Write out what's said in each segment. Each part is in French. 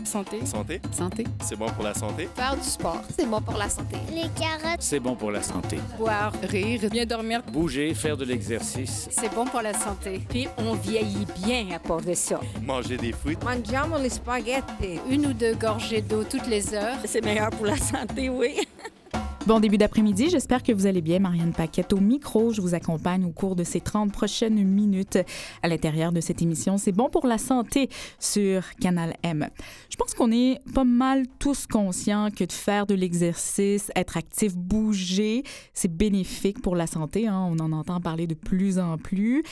Santé. Santé. Santé. C'est bon pour la santé. Faire du sport, c'est bon pour la santé. Les carottes, c'est bon pour la santé. Boire, rire, bien dormir. Bouger, faire de l'exercice. C'est bon pour la santé. Puis on vieillit bien à part de ça. Manger des fruits. Mangiamo les spaghettis. 1 ou 2 gorgées d'eau toutes les heures. C'est meilleur pour la santé, oui. Bon début d'après-midi, j'espère que vous allez bien. Marianne Paquette au micro, je vous accompagne au cours de ces 30 prochaines minutes à l'intérieur de cette émission. C'est bon pour la santé sur Canal M. Je pense qu'on est pas mal tous conscients que de faire de l'exercice, être actif, bouger, c'est bénéfique pour la santé. Hein? On en entend parler de plus en plus.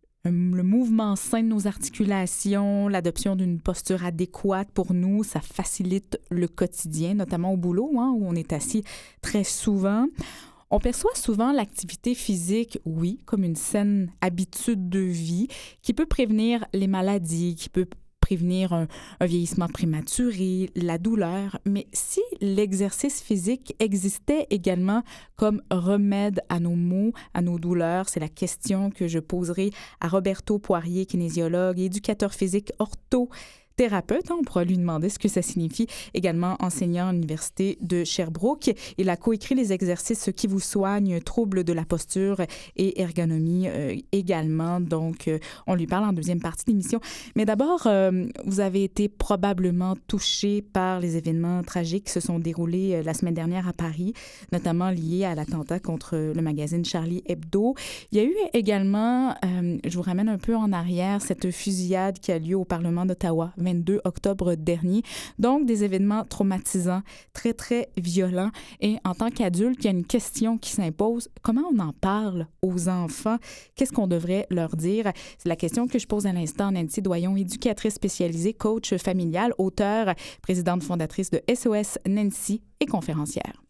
Le mouvement sain de nos articulations, l'adoption d'une posture adéquate pour nous, ça facilite le quotidien, notamment au boulot, hein, où on est assis très souvent. On perçoit souvent l'activité physique, oui, comme une saine habitude de vie qui peut prévenir les maladies, qui peut prévenir un vieillissement prématuré, la douleur. Mais si l'exercice physique existait également comme remède à nos maux, à nos douleurs, c'est la question que je poserai à Roberto Poirier, kinésiologue et éducateur physique orthothérapeute. On pourra lui demander ce que ça signifie. Également enseignant à l'Université de Sherbrooke. Il a coécrit les exercices qui vous soignent, troubles de la posture et ergonomie également. Donc, on lui parle en deuxième partie de l'émission. Mais d'abord, vous avez été probablement touché par les événements tragiques qui se sont déroulés la semaine dernière à Paris, notamment liés à l'attentat contre le magazine Charlie Hebdo. Il y a eu également, je vous ramène un peu en arrière, cette fusillade qui a lieu au Parlement d'Ottawa, 22 octobre dernier. Donc, des événements traumatisants, très, très violents. Et en tant qu'adulte, il y a une question qui s'impose. Comment on en parle aux enfants? Qu'est-ce qu'on devrait leur dire? C'est la question que je pose à l'instant à Nancy Doyon, éducatrice spécialisée, coach familial, auteure, présidente fondatrice de SOS Nancy et conférencière.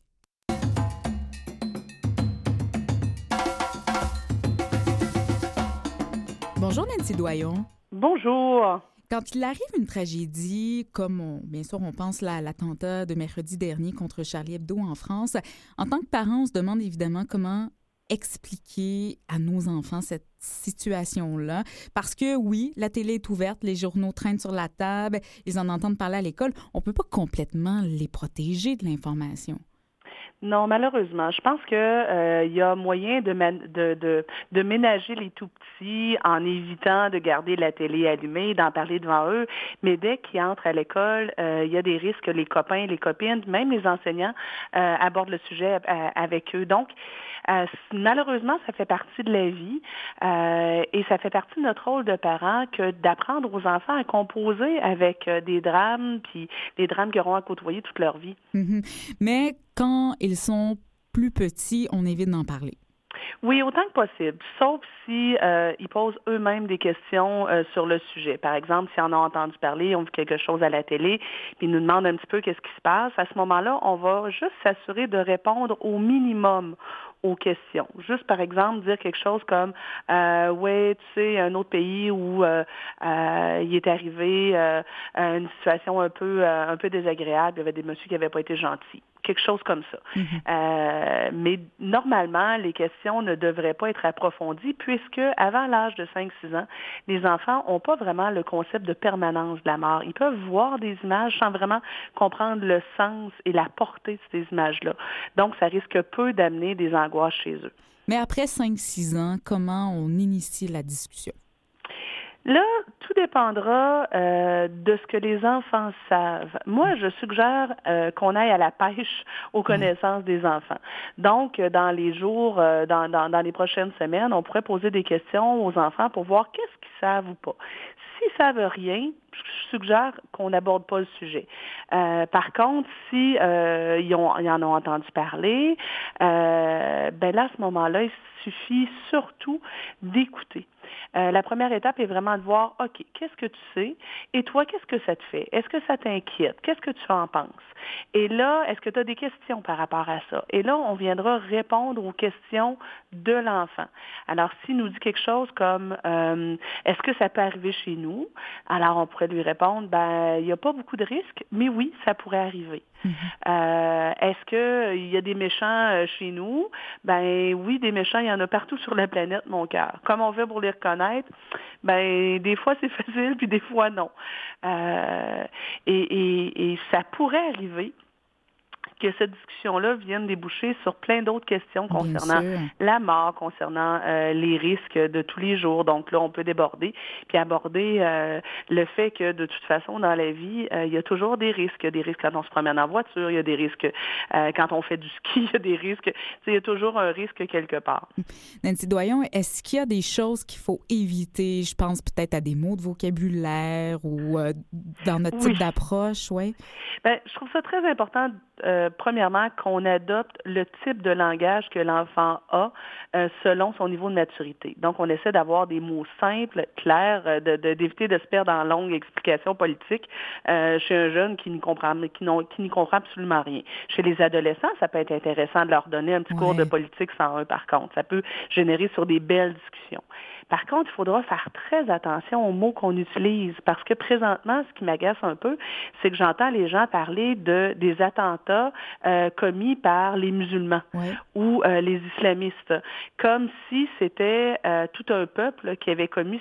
Bonjour Nancy Doyon. Bonjour. Quand il arrive une tragédie, comme bien sûr on pense à l'attentat de mercredi dernier contre Charlie Hebdo en France, en tant que parent, on se demande évidemment comment expliquer à nos enfants cette situation-là. Parce que oui, la télé est ouverte, les journaux traînent sur la table, ils en entendent parler à l'école. On ne peut pas complètement les protéger de l'information. Non, malheureusement. Je pense que y a moyen de ménager les tout-petits en évitant de garder la télé allumée, d'en parler devant eux. Mais dès qu'ils entrent à l'école, il y a des risques que les copains, les copines, même les enseignants abordent le sujet avec eux. Donc, malheureusement, ça fait partie de la vie et ça fait partie de notre rôle de parents que d'apprendre aux enfants à composer avec des drames, puis des drames qu'ils auront à côtoyer toute leur vie. Mm-hmm. Mais quand ils sont plus petits, on évite d'en parler. Oui, autant que possible, sauf si ils posent eux-mêmes des questions sur le sujet. Par exemple, s'ils en ont entendu parler, ils ont vu quelque chose à la télé, puis ils nous demandent un petit peu qu'est-ce qui se passe. À ce moment-là, on va juste s'assurer de répondre au minimum aux questions. Juste, par exemple, dire quelque chose comme ouais, tu sais, un autre pays où il est arrivé une situation un peu désagréable, il y avait des messieurs qui n'avaient pas été gentils. Quelque chose comme ça. Mm-hmm. Mais normalement, les questions ne devraient pas être approfondies puisque avant l'âge de 5-6 ans, les enfants n'ont pas vraiment le concept de permanence de la mort. Ils peuvent voir des images sans vraiment comprendre le sens et la portée de ces images-là. Donc, ça risque peu d'amener des angoisses chez eux. Mais après 5-6 ans, comment on initie la discussion? Là, tout dépendra de ce que les enfants savent. Moi, je suggère qu'on aille à la pêche aux connaissances des enfants. Donc, dans les jours, dans les prochaines semaines, on pourrait poser des questions aux enfants pour voir qu'est-ce qu'ils savent ou pas. S'ils savent rien, je suggère qu'on n'aborde pas le sujet. Par contre, si ils en ont entendu parler, ben là, à ce moment-là, il suffit surtout d'écouter. La première étape est vraiment de voir, OK, qu'est-ce que tu sais? Et toi, qu'est-ce que ça te fait? Est-ce que ça t'inquiète? Qu'est-ce que tu en penses? Et là, est-ce que tu as des questions par rapport à ça? Et là, on viendra répondre aux questions de l'enfant. Alors, s'il nous dit quelque chose comme, est-ce que ça peut arriver chez nous? Alors, on pourrait lui répondre, ben, il n'y a pas beaucoup de risques, mais oui, ça pourrait arriver. Est-ce qu'il y a des méchants chez nous? Ben oui, des méchants, il y en a partout sur la planète, mon cœur. Comme on veut pour les reconnaître, ben des fois c'est facile, puis des fois non. Et et ça pourrait arriver que cette discussion-là vienne déboucher sur plein d'autres questions concernant la mort, concernant les risques de tous les jours. Donc là, on peut déborder, puis aborder le fait que de toute façon, dans la vie, il y a toujours des risques. Il y a des risques quand on se promène en voiture, il y a des risques quand on fait du ski, il y a des risques. Il y a toujours un risque quelque part. Nancy Doyon, est-ce qu'il y a des choses qu'il faut éviter? Je pense peut-être à des mots de vocabulaire ou dans notre type d'approche, oui? Bien, je trouve ça très important, premièrement, qu'on adopte le type de langage que l'enfant a selon son niveau de maturité. Donc, on essaie d'avoir des mots simples, clairs, d'éviter de se perdre en longues explications politiques chez un jeune qui n'y comprend absolument rien. Chez les adolescents, ça peut être intéressant de leur donner un petit cours de politique 101, par contre. Ça peut générer sur des belles discussions. Par contre, il faudra faire très attention aux mots qu'on utilise parce que présentement, ce qui m'agace un peu, c'est que j'entends les gens parler des attentats commis par les musulmans ou les islamistes, comme si c'était tout un peuple qui avait commis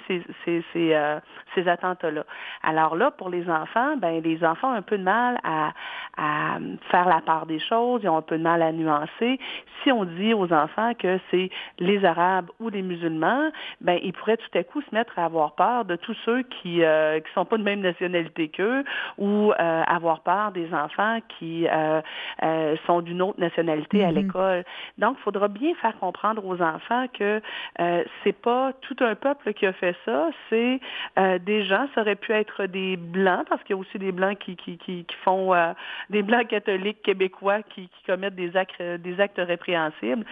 ces attentats-là. Alors là, pour les enfants, les enfants ont un peu de mal à faire la part des choses, ils ont un peu de mal à nuancer. Si on dit aux enfants que c'est les Arabes ou les musulmans, ils pourraient tout à coup se mettre à avoir peur de tous ceux qui sont pas de même nationalité qu'eux ou avoir peur des enfants qui sont d'une autre nationalité à l'école. Donc, il faudra bien faire comprendre aux enfants que c'est pas tout un peuple qui a fait ça, c'est des gens, ça aurait pu être des Blancs, parce qu'il y a aussi des Blancs qui font des Blancs catholiques québécois qui commettent des actes répréhensibles,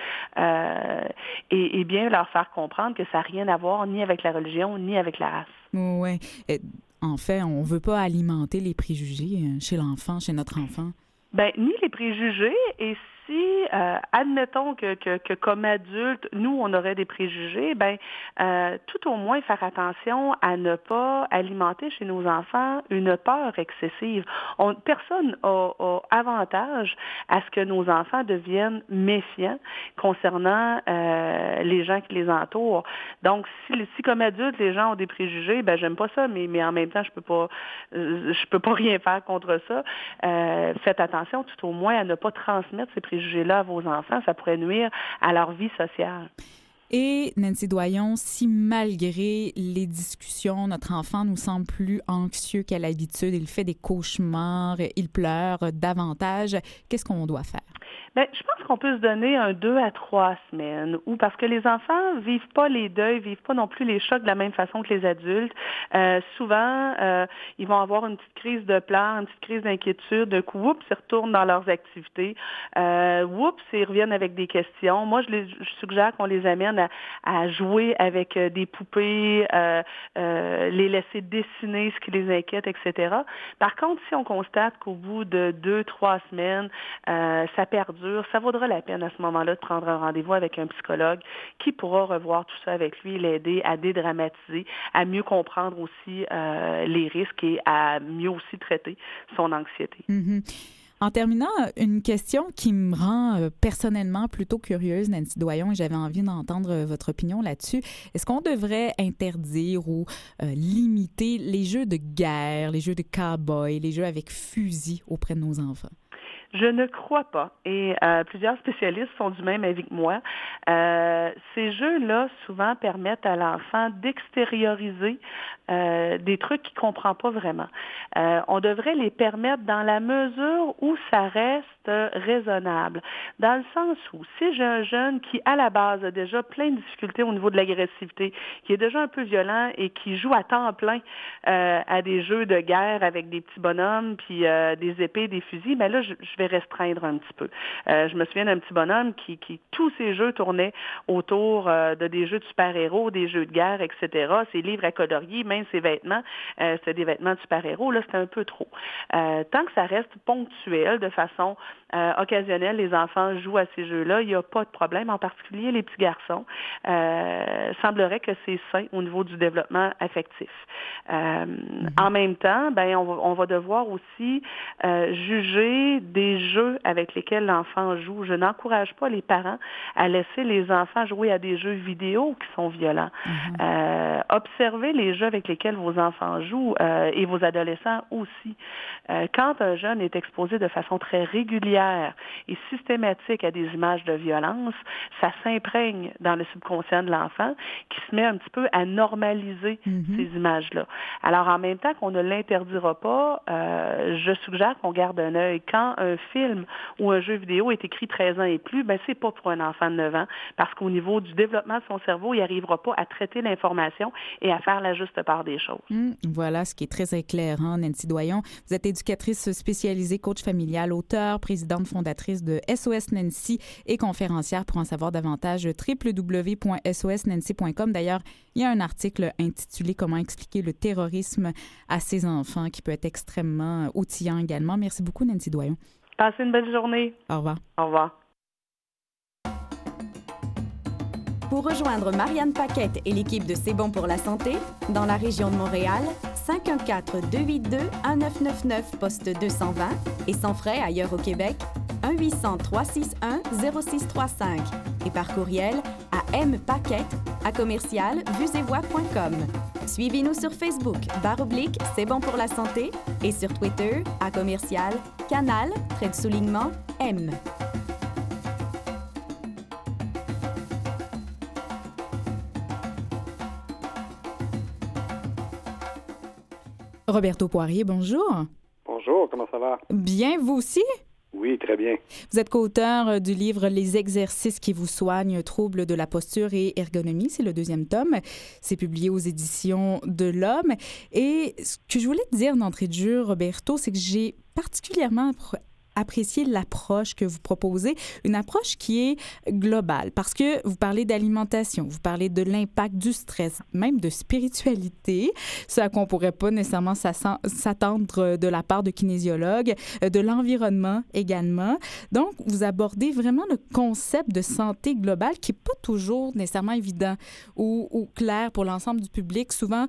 et bien leur faire comprendre que ça n'a rien à voir ni avec la religion, ni avec la race. Oui. En fait, on ne veut pas alimenter les préjugés chez l'enfant, chez notre enfant. Ni les préjugés, et si, admettons que comme adulte, nous, on aurait des préjugés, tout au moins faire attention à ne pas alimenter chez nos enfants une peur excessive. Personne a avantage à ce que nos enfants deviennent méfiants concernant les gens qui les entourent. Donc, si comme adulte, les gens ont des préjugés, j'aime pas ça, mais en même temps, je peux pas rien faire contre ça. Faites attention tout au moins à ne pas transmettre ces préjugés-là à vos enfants. Ça pourrait nuire à leur vie sociale. Et Nancy Doyon, si malgré les discussions, notre enfant nous semble plus anxieux qu'à l'habitude, il fait des cauchemars, il pleure davantage, qu'est-ce qu'on doit faire? Je pense qu'on peut se donner 2 à 3 semaines, parce que les enfants vivent pas les deuils, vivent pas non plus les chocs de la même façon que les adultes. Souvent, ils vont avoir une petite crise de pleurs, une petite crise d'inquiétude. D'un coup, oups, ils retournent dans leurs activités. Oups, ils reviennent avec des questions. Moi, je suggère qu'on les amène à jouer avec des poupées, les laisser dessiner ce qui les inquiète, etc. Par contre, si on constate qu'au bout de 2-3 semaines, ça perdure, ça vaudra la peine à ce moment-là de prendre un rendez-vous avec un psychologue qui pourra revoir tout ça avec lui, l'aider à dédramatiser, à mieux comprendre aussi les risques et à mieux aussi traiter son anxiété. Mm-hmm. En terminant, une question qui me rend personnellement plutôt curieuse, Nancy Doyon, et j'avais envie d'entendre votre opinion là-dessus. Est-ce qu'on devrait interdire ou limiter les jeux de guerre, les jeux de cow-boy, les jeux avec fusil auprès de nos enfants? Je ne crois pas, et plusieurs spécialistes sont du même avis que moi. Ces jeux-là, souvent, permettent à l'enfant d'extérioriser des trucs qu'il ne comprend pas vraiment. On devrait les permettre dans la mesure où ça reste raisonnable. Dans le sens où, si j'ai un jeune qui, à la base, a déjà plein de difficultés au niveau de l'agressivité, qui est déjà un peu violent et qui joue à temps plein à des jeux de guerre avec des petits bonhommes, puis des épées, des fusils, là, je vais restreindre un petit peu. Je me souviens d'un petit bonhomme qui tous ses jeux tournaient autour de des jeux de super-héros, des jeux de guerre, etc. Ses livres à colorier, même ses vêtements, c'était des vêtements de super-héros. Là, c'était un peu trop. Tant que ça reste ponctuel, de façon occasionnelle, les enfants jouent à ces jeux-là, il n'y a pas de problème, en particulier les petits garçons. Semblerait que c'est sain au niveau du développement affectif. En même temps, on va devoir aussi juger des jeux avec lesquels l'enfant joue. Je n'encourage pas les parents à laisser les enfants jouer à des jeux vidéo qui sont violents. Observez les jeux avec lesquels vos enfants jouent et vos adolescents aussi. Quand un jeune est exposé de façon très régulière et systématique à des images de violence, ça s'imprègne dans le subconscient de l'enfant qui se met un petit peu à normaliser ces images-là. Alors, en même temps qu'on ne l'interdira pas, je suggère qu'on garde un œil. Quand un film ou un jeu vidéo est écrit 13 ans et plus, c'est pas pour un enfant de 9 ans, parce qu'au niveau du développement de son cerveau, il n'arrivera pas à traiter l'information et à faire la juste part des choses. Voilà ce qui est très éclairant, Nancy Doyon. Vous êtes éducatrice spécialisée, coach familial, auteure, présidente fondatrice de SOS Nancy et conférencière. Pour en savoir davantage, www.sosnancy.com. D'ailleurs, il y a un article intitulé « Comment expliquer le terrorisme à ses enfants » qui peut être extrêmement outillant également. Merci beaucoup, Nancy Doyon. Passez une belle journée. Au revoir. Au revoir. Pour rejoindre Marianne Paquette et l'équipe de C'est bon pour la santé, dans la région de Montréal, 514-282-1999, poste 220, et sans frais ailleurs au Québec, 1-800-361-0635, et par courriel à mpaquette@vuesetvoix.com. Suivez-nous sur Facebook, /C'est bon pour la santé, et sur Twitter, @canal_M. Roberto Poirier, bonjour. Bonjour, comment ça va? Bien, vous aussi? Oui, très bien. Vous êtes co-auteur du livre « Les exercices qui vous soignent, troubles de la posture et ergonomie ». C'est le 2e tome. C'est publié aux éditions de l'Homme. Et ce que je voulais te dire d'entrée de jeu, Roberto, c'est que j'ai particulièrement apprécier l'approche que vous proposez, une approche qui est globale, parce que vous parlez d'alimentation, vous parlez de l'impact du stress, même de spiritualité, ce à quoi on ne pourrait pas nécessairement s'attendre de la part de kinésiologues, de l'environnement également. Donc, vous abordez vraiment le concept de santé globale qui n'est pas toujours nécessairement évident ou clair pour l'ensemble du public. Souvent,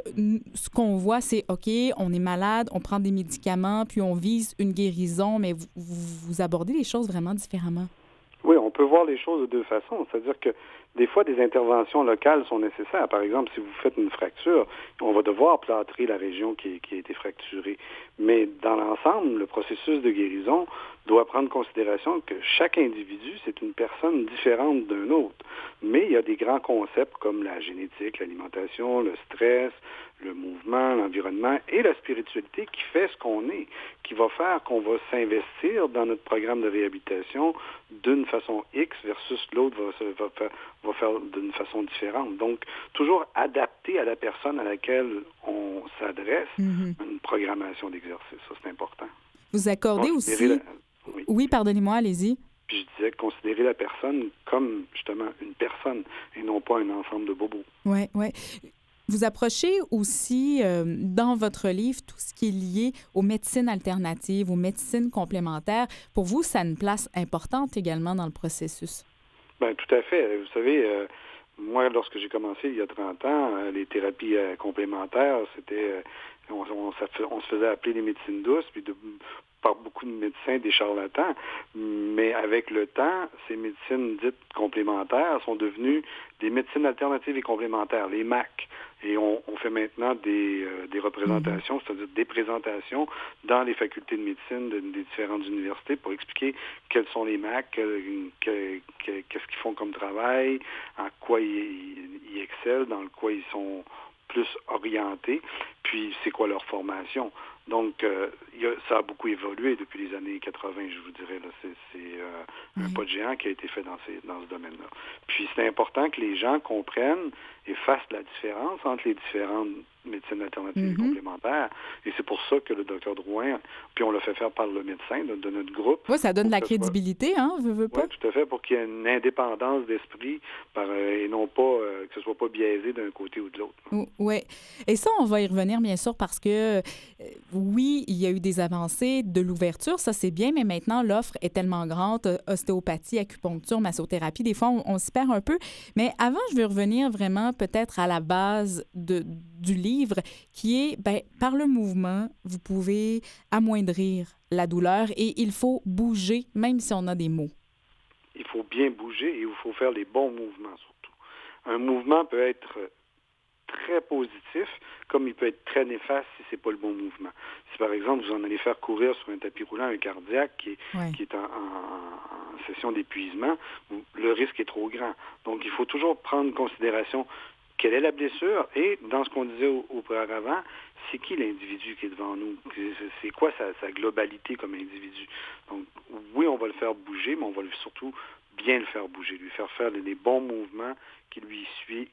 ce qu'on voit, c'est OK, on est malade, on prend des médicaments, puis on vise une guérison, mais vous abordez les choses vraiment différemment. Oui, on peut voir les choses de deux façons. C'est-à-dire que des fois, des interventions locales sont nécessaires. Par exemple, si vous faites une fracture, on va devoir plâtrer la région qui a été fracturée. Mais dans l'ensemble, le processus de guérison doit prendre en considération que chaque individu, c'est une personne différente d'un autre. Mais il y a des grands concepts comme la génétique, l'alimentation, le stress, le mouvement, l'environnement et la spiritualité qui fait ce qu'on est, qui va faire qu'on va s'investir dans notre programme de réhabilitation d'une façon X versus l'autre va faire d'une façon différente. Donc, toujours adapté à la personne à laquelle on s'adresse, une programmation d'exercice, ça c'est important. Vous accordez aussi... Oui, pardonnez-moi, allez-y. Puis je disais considérer la personne comme justement une personne et non pas un ensemble de bobos. Oui, oui. Vous approchez aussi dans votre livre tout ce qui est lié aux médecines alternatives, aux médecines complémentaires. Pour vous, ça a une place importante également dans le processus. Bien, tout à fait. Vous savez, moi, lorsque j'ai commencé il y a 30 ans, les thérapies complémentaires, c'était... on se faisait appeler les médecines douces, puis par beaucoup de médecins, des charlatans. Mais avec le temps, ces médecines dites complémentaires sont devenues des médecines alternatives et complémentaires, les MAC. Et on fait maintenant des représentations, c'est-à-dire des présentations dans les facultés de médecine des différentes universités pour expliquer quels sont les MAC, qu'est-ce qu'ils font comme travail, en quoi ils excellent, dans quoi ils sont plus orientés, puis c'est quoi leur formation. Donc, ça a beaucoup évolué depuis les années 80, je vous dirais. Là, c'est un pas de géant qui a été fait dans ce domaine-là. Puis, c'est important que les gens comprennent et fassent la différence entre les différentes médecine alternative et complémentaire. Et c'est pour ça que le docteur Drouin, puis on l'a fait faire par le médecin de notre groupe. Oui, ça donne de la crédibilité, veut pas. Oui, tout à fait, pour qu'il y ait une indépendance d'esprit et non pas que ce soit pas biaisé d'un côté ou de l'autre. Oui. Et ça, on va y revenir, bien sûr, parce que oui, il y a eu des avancées de l'ouverture, ça c'est bien, mais maintenant, l'offre est tellement grande, ostéopathie, acupuncture, massothérapie, des fois, on s'y perd un peu. Mais avant, je veux revenir vraiment peut-être à la base du livre, qui est, par le mouvement, vous pouvez amoindrir la douleur et il faut bouger, même si on a des maux. Il faut bien bouger et il faut faire les bons mouvements, surtout. Un mouvement peut être très positif, comme il peut être très néfaste si c'est pas le bon mouvement. Si, par exemple, vous en allez faire courir sur un tapis roulant un cardiaque qui est en session d'épuisement, le risque est trop grand. Donc, il faut toujours prendre en considération quelle est la blessure et, dans ce qu'on disait auparavant, c'est qui l'individu qui est devant nous? C'est quoi sa globalité comme individu? Donc, oui, on va le faire bouger, mais on va surtout bien le faire bouger, lui faire les bons mouvements qui lui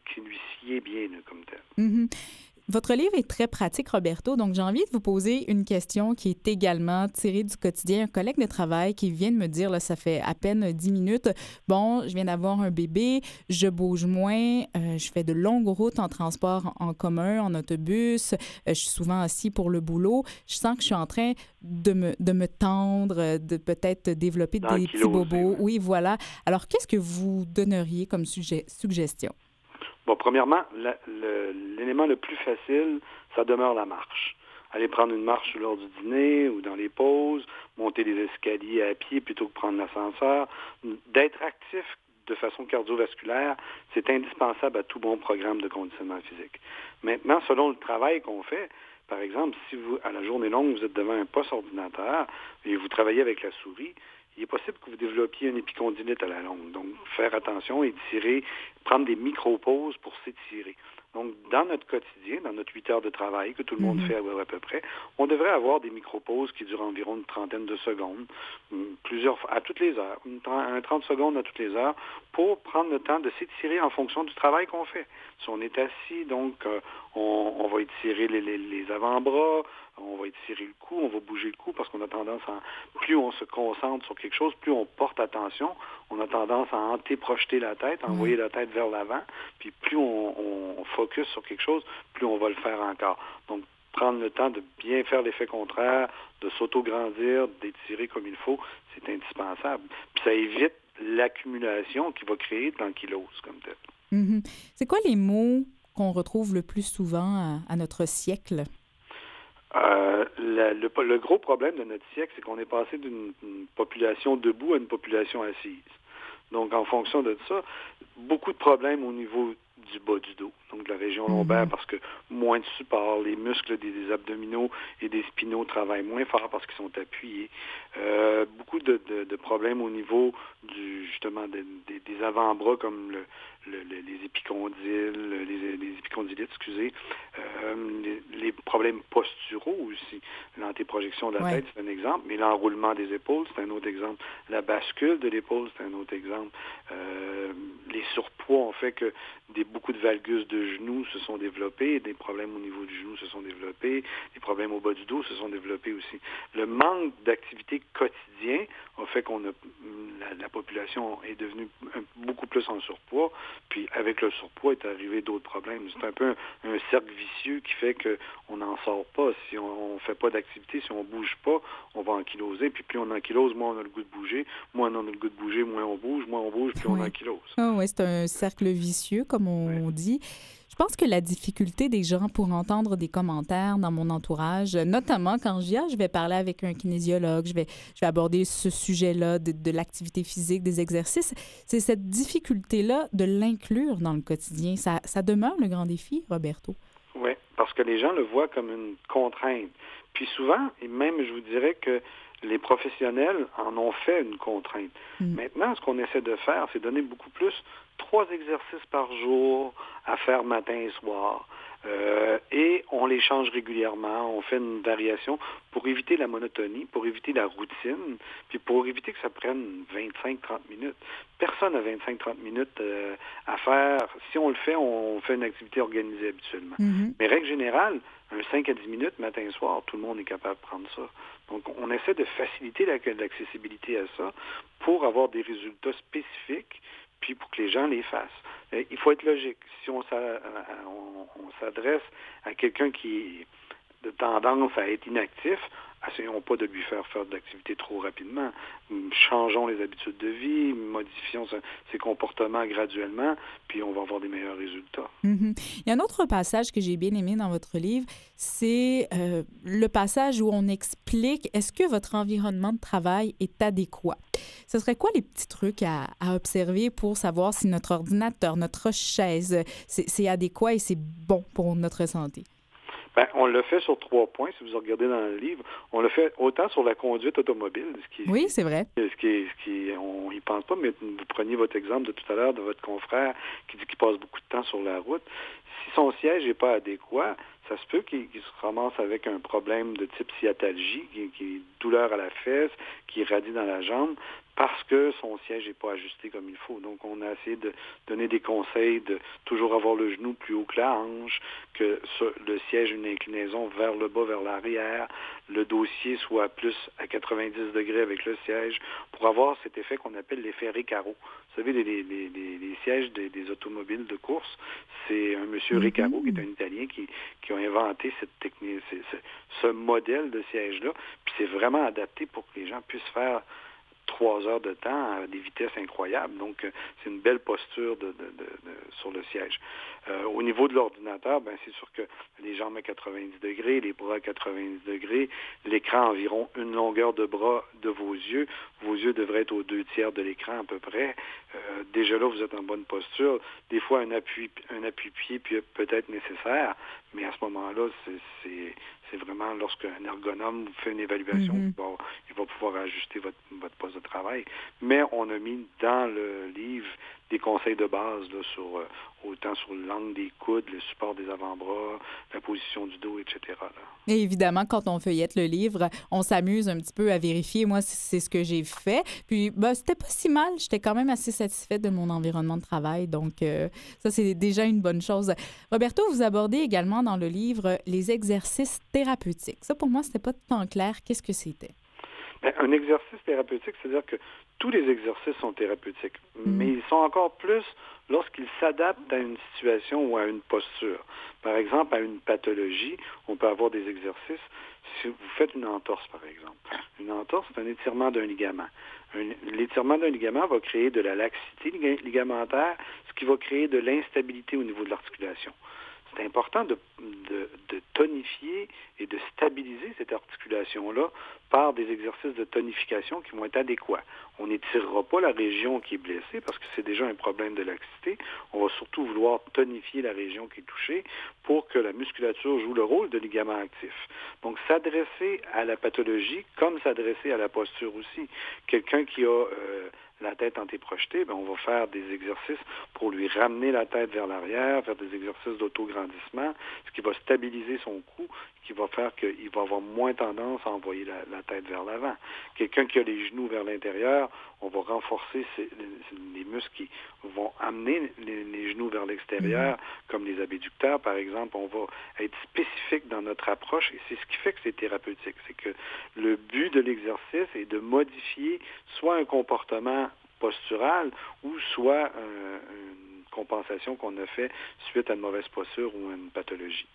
sied bien comme tel. Mm-hmm. Votre livre est très pratique, Roberto, donc j'ai envie de vous poser une question qui est également tirée du quotidien. Un collègue de travail qui vient de me dire, là, ça fait à peine 10 minutes, bon, je viens d'avoir un bébé, je bouge moins, je fais de longues routes en transport en commun, en autobus, je suis souvent assis pour le boulot, je sens que je suis en train de me tendre, de peut-être développer des petits bobos. Oui, voilà. Alors, qu'est-ce que vous donneriez comme suggestion? Bon, premièrement, l'élément le plus facile, ça demeure la marche. Aller prendre une marche lors du dîner ou dans les pauses, monter les escaliers à pied plutôt que prendre l'ascenseur. D'être actif de façon cardiovasculaire, c'est indispensable à tout bon programme de conditionnement physique. Maintenant, selon le travail qu'on fait, par exemple, si vous, à la journée longue, vous êtes devant un poste ordinateur et vous travaillez avec la souris, il est possible que vous développiez une épicondylite à la longue. Donc, faire attention, étirer, prendre des micro-pauses pour s'étirer. Donc, dans notre quotidien, dans notre 8 heures de travail, que tout le monde fait à peu près, on devrait avoir des micro-pauses qui durent environ une trentaine de secondes, plusieurs fois, à toutes les heures, 30 secondes à toutes les heures, pour prendre le temps de s'étirer en fonction du travail qu'on fait. Si on est assis, donc, on va étirer les avant-bras, on va étirer le cou, on va bouger le cou parce qu'on a tendance plus on se concentre sur quelque chose, plus on porte attention, on a tendance à antéprojeter la tête, à envoyer la tête vers l'avant, puis plus on focus sur quelque chose, plus on va le faire encore. Donc, prendre le temps de bien faire l'effet contraire, de s'auto-grandir, d'étirer comme il faut, c'est indispensable. Puis ça évite l'accumulation qui va créer de l'ankylose comme tel. Mm-hmm. C'est quoi les mots qu'on retrouve le plus souvent à notre siècle? Le gros problème de notre siècle, c'est qu'on est passé d'une population debout à une population assise. Donc, en fonction de ça, beaucoup de problèmes au niveau du bas du dos, donc de la région lombaire, parce que moins de support, les muscles des abdominaux et des spinaux travaillent moins fort parce qu'ils sont appuyés. Beaucoup de problèmes au niveau justement des avant-bras, comme les épicondyles, les épicondylites, les problèmes posturaux aussi. L'antéprojection de la tête, c'est un exemple, mais l'enroulement des épaules, c'est un autre exemple. La bascule de l'épaule, c'est un autre exemple. Les surpoids ont fait que beaucoup de valgus de genoux se sont développés, des problèmes au niveau du genou se sont développés, des problèmes au bas du dos se sont développés aussi. Le manque d'activité quotidien a fait qu'on la population est devenue beaucoup plus en surpoids, puis avec le surpoids est arrivé d'autres problèmes. C'est un peu un cercle vicieux qui fait qu'on n'en sort pas. Si on ne fait pas d'activité, si on ne bouge pas, on va ankyloser, puis plus on ankylose, moins on a le goût de bouger, moins on a le goût de bouger, moins on bouge, plus on ankylose. Ah oui, c'est un cercle vicieux, comme on dit. Je pense que la difficulté des gens pour entendre des commentaires dans mon entourage, notamment quand je vais parler avec un kinésiologue, je vais aborder ce sujet-là de l'activité physique, des exercices, c'est cette difficulté-là de l'inclure dans le quotidien. Ça demeure le grand défi, Roberto. Oui, parce que les gens le voient comme une contrainte. Puis souvent, et même je vous dirais que les professionnels en ont fait une contrainte. Maintenant, ce qu'on essaie de faire, c'est donner beaucoup plus 3 exercices par jour à faire matin et soir. Et on les change régulièrement, on fait une variation pour éviter la monotonie, pour éviter la routine, puis pour éviter que ça prenne 25-30 minutes. Personne n'a 25-30 minutes à faire. Si on le fait, on fait une activité organisée habituellement. Mais règle générale, un 5 à 10 minutes matin et soir, tout le monde est capable de prendre ça. Donc, on essaie de faciliter l'accessibilité à ça pour avoir des résultats spécifiques, puis pour que les gens les fassent. Il faut être logique. Si on s'adresse à quelqu'un qui a de tendance à être inactif, essayons pas de lui faire de l'activité trop rapidement. Changeons les habitudes de vie, modifions ses comportements graduellement, puis on va avoir des meilleurs résultats. Il y a un autre passage que j'ai bien aimé dans votre livre, c'est le passage où on explique est-ce que votre environnement de travail est adéquat. Ce serait quoi les petits trucs à observer pour savoir si notre ordinateur, notre chaise, c'est adéquat et c'est bon pour notre santé? Ben, on le fait sur 3 points, si vous regardez dans le livre. On le fait autant sur la conduite automobile. Oui, c'est vrai. On n'y pense pas, mais vous preniez votre exemple de tout à l'heure de votre confrère qui dit qu'il passe beaucoup de temps sur la route. Si son siège n'est pas adéquat, ça se peut qu'il se ramasse avec un problème de type sciatalgie, qui est douleur à la fesse, qui irradie dans la jambe, parce que son siège n'est pas ajusté comme il faut. Donc, on a essayé de donner des conseils de toujours avoir le genou plus haut que la hanche, que le siège ait une inclinaison vers le bas, vers l'arrière, le dossier soit plus à 90 degrés avec le siège, pour avoir cet effet qu'on appelle l'effet Recaro. Vous savez, les sièges des automobiles de course, c'est un monsieur Recaro, qui est un Italien, qui a inventé cette technique, ce modèle de siège-là, puis c'est vraiment adapté pour que les gens puissent faire 3 heures de temps à des vitesses incroyables. Donc, c'est une belle posture sur le siège. Au niveau de l'ordinateur, ben c'est sûr que les jambes à 90 degrés, les bras à 90 degrés, l'écran environ une longueur de bras de vos yeux. Vos yeux devraient être aux 2 tiers de l'écran à peu près. Déjà là, vous êtes en bonne posture. Des fois, un appui-pied peut être nécessaire, mais à ce moment-là, c'est vraiment lorsqu'un ergonome vous fait une évaluation, il va pouvoir ajuster votre poste de travail. Mais on a mis dans le livre des conseils de base là, autant sur l'angle des coudes, le support des avant-bras, la position du dos, etc. Là. Et évidemment, quand on feuillette le livre, on s'amuse un petit peu à vérifier. Moi, c'est ce que j'ai fait. Puis, c'était pas si mal. J'étais quand même assez satisfaite de mon environnement de travail. Donc, ça, c'est déjà une bonne chose. Roberto, vous abordez également dans le livre les exercices thérapeutiques. Ça, pour moi, c'était pas tant clair. Qu'est-ce que c'était? Bien, un exercice thérapeutique, c'est-à-dire que tous les exercices sont thérapeutiques, mais ils sont encore plus lorsqu'ils s'adaptent à une situation ou à une posture. Par exemple, à une pathologie, on peut avoir des exercices. Si vous faites une entorse, par exemple, une entorse, c'est un étirement d'un ligament. L'étirement d'un ligament va créer de la laxité ligamentaire, ce qui va créer de l'instabilité au niveau de l'articulation. C'est important de tonifier et de stabiliser cette articulation-là par des exercices de tonification qui vont être adéquats. On n'étirera pas la région qui est blessée parce que c'est déjà un problème de laxité. On va surtout vouloir tonifier la région qui est touchée pour que la musculature joue le rôle de ligament actif. Donc, s'adresser à la pathologie comme s'adresser à la posture aussi. Quelqu'un qui a la tête antéprojetée, on va faire des exercices pour lui ramener la tête vers l'arrière, faire des exercices d'autograndissement, ce qui va stabiliser son cou, qui va faire qu'il va avoir moins tendance à envoyer la tête vers l'avant. Quelqu'un qui a les genoux vers l'intérieur, on va renforcer les muscles qui vont amener les genoux vers l'extérieur, comme les abducteurs, par exemple. On va être spécifique dans notre approche et c'est ce qui fait que c'est thérapeutique. C'est que le but de l'exercice est de modifier soit un comportement postural ou soit une compensation qu'on a fait suite à une mauvaise posture ou à une pathologie.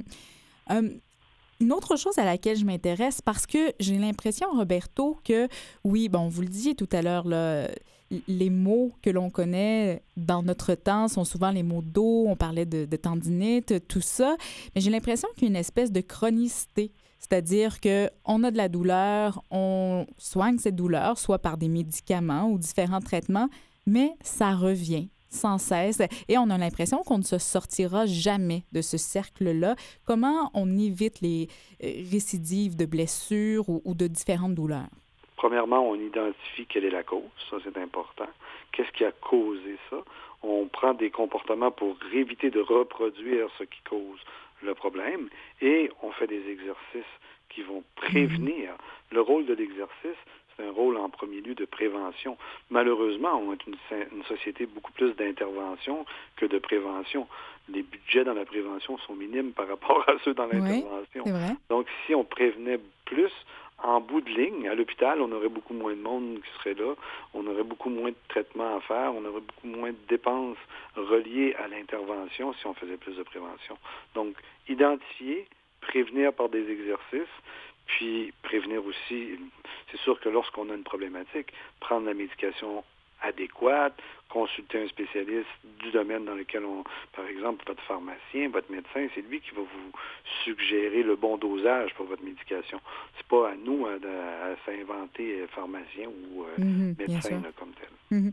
Une autre chose à laquelle je m'intéresse, parce que j'ai l'impression, Roberto, que, oui, vous le disiez tout à l'heure, là, les mots que l'on connaît dans notre temps sont souvent les mots dos, on parlait de tendinite, tout ça, mais j'ai l'impression qu'il y a une espèce de chronicité. C'est-à-dire qu'on a de la douleur, on soigne cette douleur, soit par des médicaments ou différents traitements, mais ça revient sans cesse et on a l'impression qu'on ne se sortira jamais de ce cercle-là. Comment on évite les récidives de blessures ou de différentes douleurs? Premièrement, on identifie quelle est la cause, ça c'est important. Qu'est-ce qui a causé ça? On prend des comportements pour éviter de reproduire ce qui cause le problème et on fait des exercices qui vont prévenir. Le rôle de l'exercice, c'est un rôle en premier lieu de prévention. Malheureusement, on est une société beaucoup plus d'intervention que de prévention. Les budgets dans la prévention sont minimes par rapport à ceux dans l'intervention. Oui, c'est vrai. Donc, si on prévenait plus, en bout de ligne, à l'hôpital, on aurait beaucoup moins de monde qui serait là, on aurait beaucoup moins de traitements à faire, on aurait beaucoup moins de dépenses reliées à l'intervention si on faisait plus de prévention. Donc, identifier, prévenir par des exercices, puis prévenir aussi, c'est sûr que lorsqu'on a une problématique, prendre la médication adéquate, consulter un spécialiste du domaine dans lequel par exemple, votre pharmacien, votre médecin, c'est lui qui va vous suggérer le bon dosage pour votre médication. C'est pas à nous à s'inventer pharmacien ou médecin là, comme tel.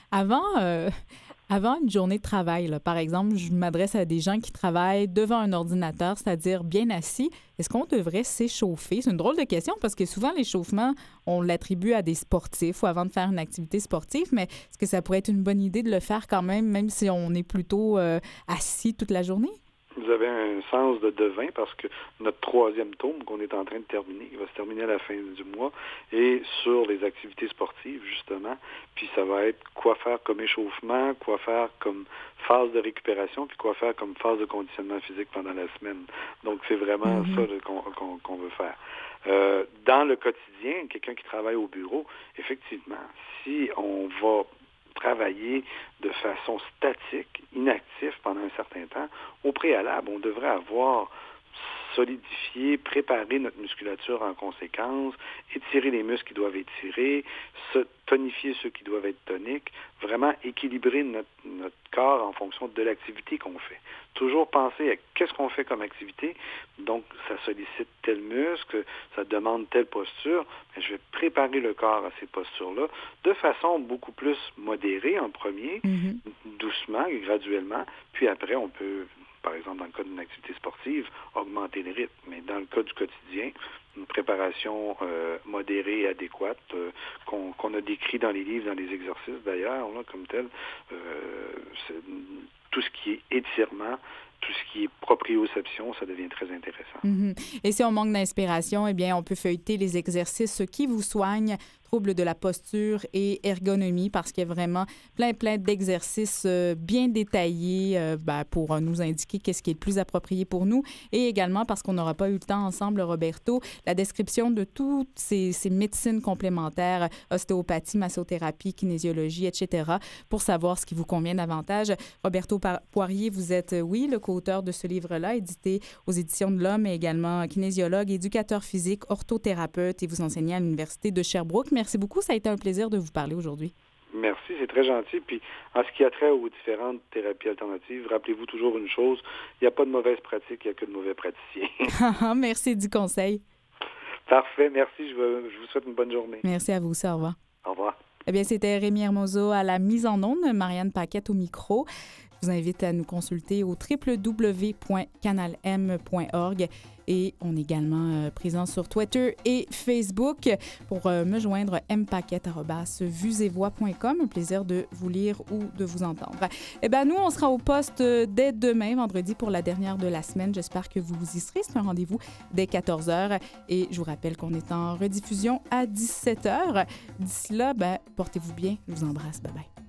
Avant une journée de travail, là, par exemple, je m'adresse à des gens qui travaillent devant un ordinateur, c'est-à-dire bien assis. Est-ce qu'on devrait s'échauffer? C'est une drôle de question parce que souvent, l'échauffement, on l'attribue à des sportifs ou avant de faire une activité sportive, mais est-ce que ça pourrait être une bonne idée de le faire quand même si on est plutôt assis toute la journée? Vous avez un sens de devin parce que notre 3e tome qu'on est en train de terminer, il va se terminer à la fin du mois, et sur les activités sportives, justement. Puis ça va être quoi faire comme échauffement, quoi faire comme phase de récupération, puis quoi faire comme phase de conditionnement physique pendant la semaine. Donc c'est vraiment ça là, qu'on veut faire. Dans le quotidien, quelqu'un qui travaille au bureau, effectivement, si on va travailler de façon statique, inactif pendant un certain temps, au préalable, on devrait avoir solidifié, préparer notre musculature en conséquence, étirer les muscles qui doivent étirer, tonifier ceux qui doivent être toniques, vraiment équilibrer notre corps en fonction de l'activité qu'on fait. Toujours penser à qu'est-ce qu'on fait comme activité, donc ça sollicite tel muscle, ça demande telle posture, mais je vais préparer le corps à ces postures-là de façon beaucoup plus modérée en premier, doucement et graduellement, puis après on peut, par exemple, dans le cas d'une activité sportive, augmenter le rythme. Mais dans le cas du quotidien, une préparation modérée et adéquate qu'on a décrit dans les livres, dans les exercices d'ailleurs, là, comme tel, tout ce qui est étirement, tout ce qui est proprioception, ça devient très intéressant. Et si on manque d'inspiration, eh bien, on peut feuilleter les exercices qui vous soignent, troubles de la posture et ergonomie, parce qu'il y a vraiment plein d'exercices bien détaillés pour nous indiquer qu'est-ce qui est le plus approprié pour nous, et également parce qu'on n'aura pas eu le temps ensemble, Roberto, la description de toutes ces médecines complémentaires, ostéopathie, massothérapie, kinésiologie, etc., pour savoir ce qui vous convient davantage. Roberto Poirier, vous êtes, oui, le co-auteur de ce livre-là, édité aux Éditions de l'Homme, mais également kinésiologue, éducateur physique, orthothérapeute, et vous enseignez à l'Université de Sherbrooke. Merci beaucoup. Ça a été un plaisir de vous parler aujourd'hui. Merci, c'est très gentil. Puis, en ce qui a trait aux différentes thérapies alternatives, rappelez-vous toujours une chose, il n'y a pas de mauvaise pratique, il n'y a que de mauvais praticiens. Merci du conseil. Parfait, merci. Je vous souhaite une bonne journée. Merci à vous aussi. Au revoir. Au revoir. Eh bien, c'était Rémi Hermoso à la mise en onde, Marianne Paquette au micro. Je vous invite à nous consulter au www.canalm.org. Et on est également présent sur Twitter et Facebook. Pour me joindre, mpaquette@vusevoix.com. Un plaisir de vous lire ou de vous entendre. Eh bien, nous, on sera au poste dès demain, vendredi, pour la dernière de la semaine. J'espère que vous y serez. C'est un rendez-vous dès 14h. Et je vous rappelle qu'on est en rediffusion à 17h. D'ici là, portez-vous bien. Je vous embrasse. Bye-bye.